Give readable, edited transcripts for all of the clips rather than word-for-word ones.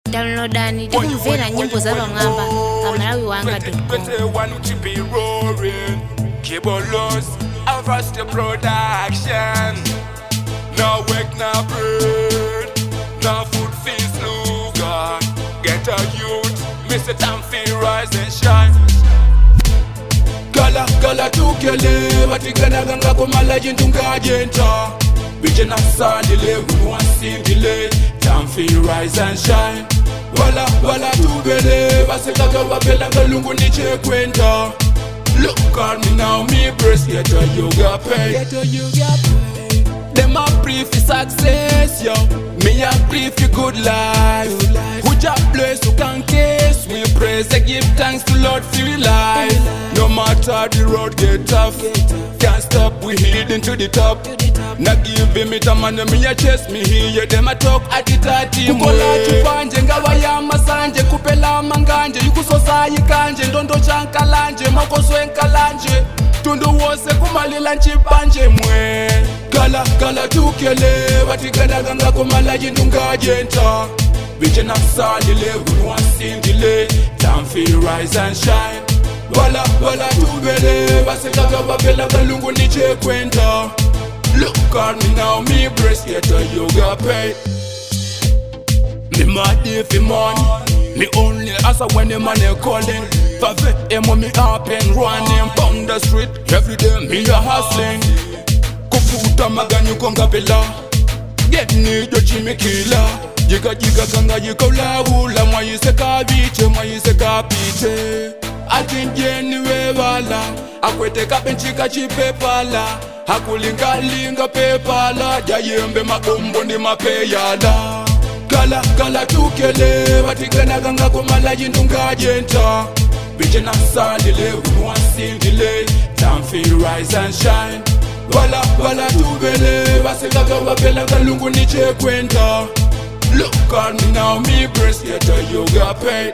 Downloadani tikumvera nyimbo za Bang'amba pa malawiwanga.com. No work, no bread, no food feast, no God. Get a youth, Mr. Tam feel rise and shine. Kala tukele, watigana ganga kumala jintunga jenta. Bijena sandile, we want see delay. Tam feel rise and shine. Wala tubele, basekaga wabela galungu niche kwenda. Look at me now, me breast, get a yoga pay. Them a pray for success, yo. Me a pray for good life. Who just bless, who can case. We praise and give thanks to Lord for your life. No matter the road get tough, can't stop, we heading to the top. Na give me the man, me a chest, me hear them a talk at it at him. Kukola chupanje, ngawa ya masanje. Kupela manganje, yukusosa yikanje. Ndondo chankalanje, makoswe nkalanje. Tundu wose kumalila nchipanje mwe. Kala tukele, watigana ganga kumala jindunga jenta. Bijena sandile, we want see delay. Time feel rise and shine. Wala tubele, basekaga wabela galungu niche kwenda. Look at me now, me breast get a yoga pay. Me mad if you money, me only answer when the money calling. Pave emo me up and running on the street. Every day me a hustling. Kufuta maganyu konga bela. Get ni do Jimmy killer. Jiga kanga yikola hula. Mwaise kapite. Atinjeni wewala. Akwete kapenchika chipepala. Hakulinga pepala. Jayembe makumbo ni mapeyala. Kala tukele, watigana ganga kumala jindunga jenta. Bijena sandile, we want see delay. Time feel rise and shine. Wala tubele, basekaga wabela galungu niche kwenda. Look at me now, me breast get a yoga pay.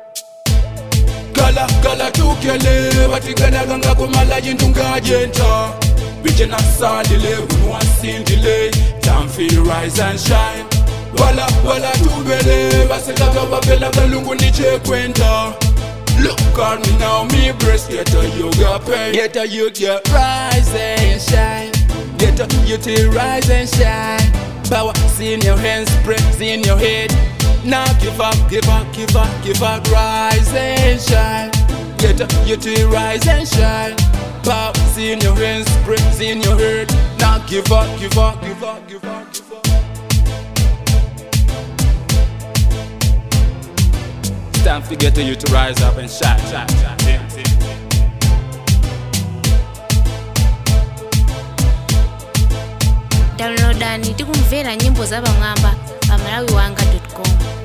Kala tukele, watigana ganga kumala jindunga jenta. Bijena sandile, we want see delay. Time feel rise and shine. Wala tubele, basekaga wabela galungu niche kwenda. Look at me now, me breast get a yoga pay. Get a youth, yeah, rise and shine. Get a youth, rise and shine. Power, see in your hands, praise in your head. Now give up, rise and shine. Get a youth, rise and shine. Power, see in your hands, praise in your head. Now give up. Time to get you to rise up and shine. Downloadani tikumvera nyimbo za Bang'amba pa malawiwanga.com.